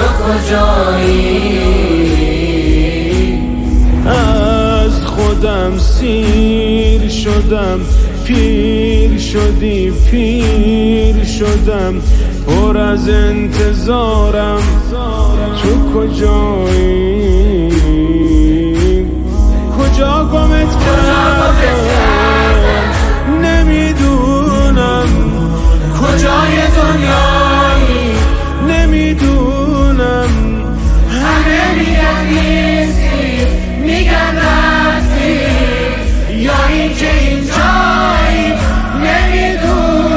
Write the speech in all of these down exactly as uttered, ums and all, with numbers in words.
تو کجایی؟ از خودم سیر شدم، پیر شدی پیر شدم، پر از انتظارم تو کجایی؟ کجا گمت کردم نمیدونم، کجای دنیایی نمیدونم. همه میگن نیستی، میگن رفتی، یا اینکه اینجایی نمیدونم.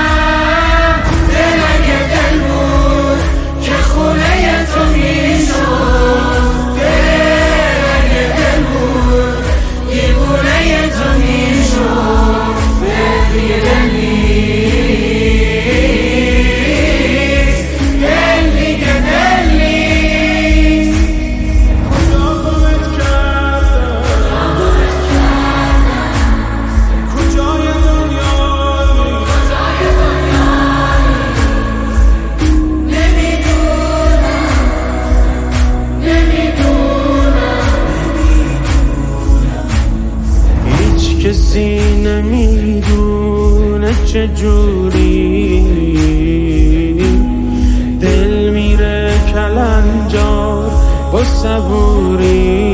دل اگه دل بود که خونه تو میشد، دل اگه دل بود دیوونه تو میشد. دل دیگه دل نیست، دل دیگه دل نیست. کجا گمت کردم کجای دنیایی؟ هیچ کسی نمیدونه چجوری دل میره کلنجار با صبوری.